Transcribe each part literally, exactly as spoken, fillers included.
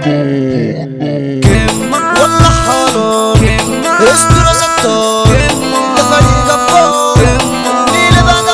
والله حرام استر ستار ده فريق جبار ليلة بعد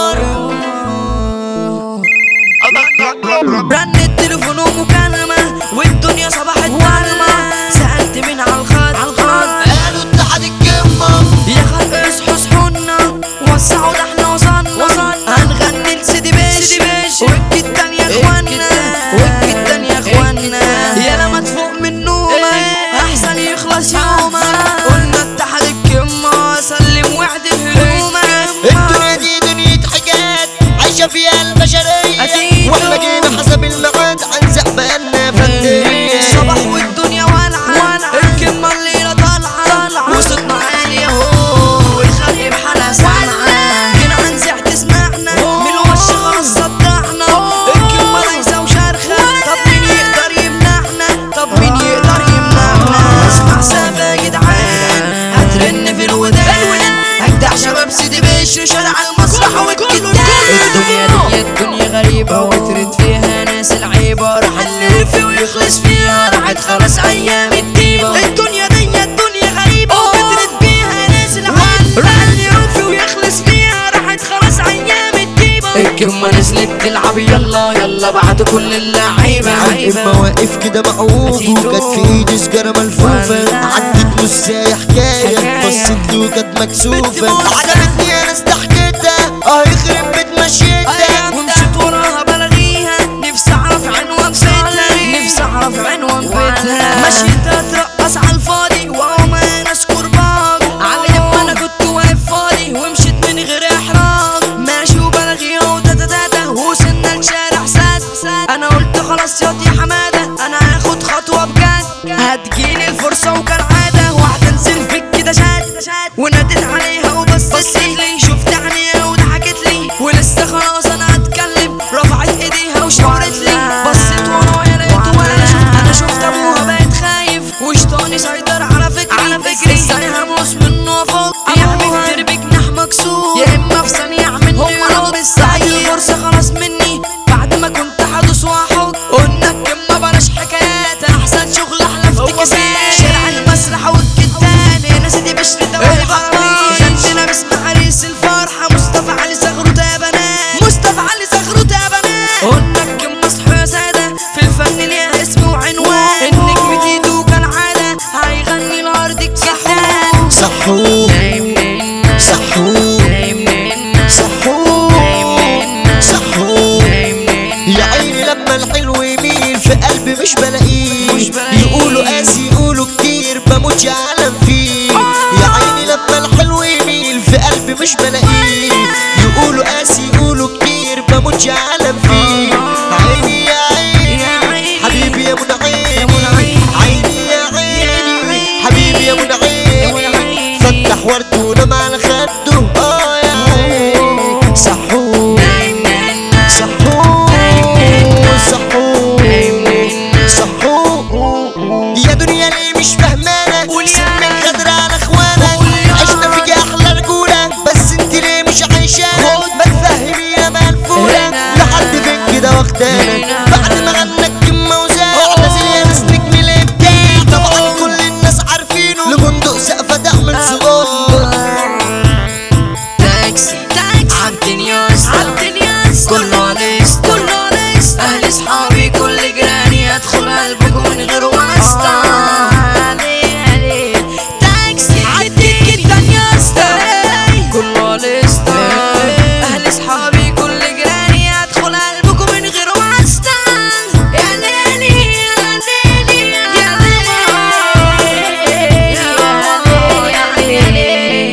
نهار. رن التليفون ومكالمة والدنيا صباحت ضلمة. سألت مين على الخط قالوا اتحاد القمة يا خلق اصحوا صحونا وسعوا ده احنا وصلنا. هنغني لسيدي بيش وكي التانية يا اخوانا وكي التانية يا اخوانا. يا لما تفوق من نومك احسن يخلص يومك. قلنا اتحاد القمة سلم وحدة هدومك. الدنيا دي دنيا حاجات عايشة فيها البشرية أكيد. واحنا جينا حسب الميعاد هنزق بقالنا فندية. الصباح والدنيا والعة القمة الليلة طالعة وصوتنا عالي اهو والخلق بحالها سامعة. جينا هنزع تسمعنا من الوش خلاص صدعنا. القمة ليسة وشرخة طب مين يقدر يمنعنا طب مين يقدر يمنعنا. اسمع سافة يا جدعان هترن في الودان اجدع شباب سيدي بيش وشارع المسرح والكتان. الدنيا دي الدنيا غريبة وترد فيها ناس العيبة. راح نلف ويخلص فيها راحت خلاص ايام الطيبة. الدنيا دي الدنيا غريبة وترد فيها ناس العيبة. راح نلف ويخلص فيها راحت خلاص ايام الطيبة. القمة نزلت تلعب يلا يلا بعد كل اللعيبة. القمة واقف كده معوج وكانت في ايدي سجارة ملفوفة. عدت نصاية حكاية بصيت له كانت مكسوفة. عجبتني انا استحكيتها اه يخرب بيت مشيتها. ومشيت وراها بلغيها نفسي اعرف عنوان بيتها نفسي اعرف عنوان بيتها. مشيتها ترقص على الفاضي واقوم انا اشكر بعض على لما انا كنت واقف فاضي ومشيت من غير احراج. ماشي وبلغيها وتتتاتا وصلنا لشارع سد. انا قلت خلاص ياض يا حماده انا هاخد خطوه بجد. هتجيلي الفرصه وكالعاده واحده انزل فيك كده شاد وناديت عليها وبصت لي شفت عينيها وضحكت لي ولسه خلاص انا هتكلم رفعت ايديها وشاورت لي. بصيت ورايا لقيت ولا شفت انا شفت ابوها بقت خايف وشطاني سيطر على فكري على فكري. ازاي هموس منه وافوق ابوها يا بجناح مكسور يا اما في ثانيه يعمل هو رب السعيد. الفرصه خلاص مني بعد ما كنت حدث واحد. قلنا الكلمه بلاش حكايات احسن شغل احلى افتكاسات. شارع المسرح والكتان ناس دي بشر دوالي غرامي. خدنا باسم عريس الفرحه مصطفى علي زغروطه يا بنات مصطفى علي زغروطه يا بنات. قلنا الكلمه اصحوا يا ساده في الفن ليها اسم وعنوان. النجم تيتو كالعاده هيغني الارض الكتان. صحوه صحوه صحوه صحوه يا عيني لما الحلو يميل في قلبي مش بلاقيه. يقولوا قاسي يقولوا كتير بموت يا عالم فيه. يا عيني لما الحلو يميل في قلبي مش بلاقيه. يقولوا قاسي يقولوا كتير بموت يا عالم فيه. عيني يا عيني حبيبي يا منعيني عيني يا عيني حبيبي يا منعيني. فتح ورد ونام على خده اه يا عيني. صحوه صحوه صحوه صحوه يا دنيا ليه مش فهمانة. سنك خضر على اخوانك عشنا فيك احلى رجولة بس انت ليه مش عايشانا. ما تفهمينا مقلفولة لحد فين كده واخدانا. بعد ما غنى الكلمة وزاع نازل يا ناس نجم الابداع. طبعا كل الناس عارفينه لبندق سقفة تعمل صغار. تاكسي عالدنياس عالدنياس كله ليست كله ليست. اهل اصحابي كل جيراني ادخل قلبكم من غير واسطة. تاكسي عالدنياس كله ليست. اهل اصحابي كل جيراني ادخل قلبكم من غير واسطة. يا ليلي يا ليلي يا ليلي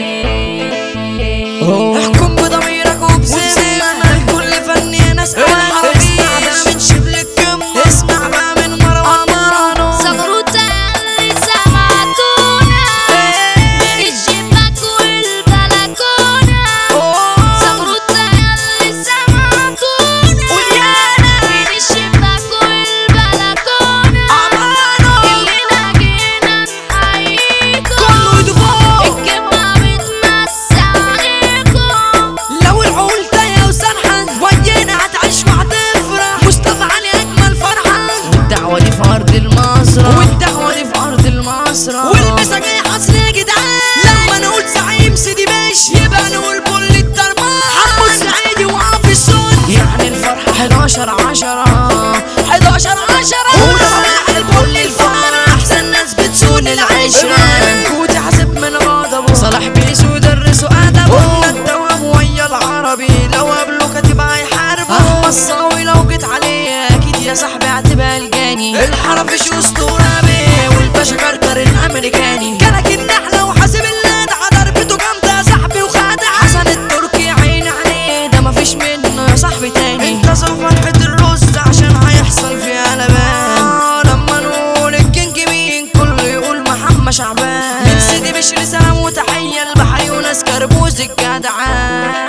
احكم بضميرك وبذمة الكل فني ناس اسمع بقى من شبل الكم اسمع بقى من مروان مروان. زغروطة اللي سمعتونا من الشباك والبلكونة. زغروطة اللي سمعتونا من الشباك والبلكونة. كلنا جينا نحييكم كله ايده فوق الكلمة بتمسي عليكم. لو العقول تايه وسرحان ويانا هتعيش وهتفرح. مصطفى علي اجمل فرحة والدعوة دي في ارض الماء. النصرة والمساجي حصر يا جدعان. لما نقول زعيم سيدي باش يبقى نقول كل الدرمان. حمو السعيدي وعاف السود يعني الفرحة حداشر عشرة حداشر عشرة. وصباح الكل الفرح احسن ناس بتسون العشرة. كوتي حاسب من غضبه صلاح بيسو درسوا ادبه. الدوام ويا العربي لو قبله كاتب هيحاربه. احمد الصاوي لو جيت عليه اكيد يا صاحبي هتبقى الجاني. الحرفيش اسطوره بيه والباشا كارتر الامريكاني. كانك النحله وحاسب اللدعه ضربته جامده يا صاحبي وخادع. حسن التركي عين عليه ده مفيش منه يا صاحبي تاني. انتظر فرحه الرز عشان هيحصل فيها قلبان. لما نقول الكينج مين كله يقول محمد شعبان. من سيدي بشر سلام وتحيه البحري وناس كربوز الجدعان.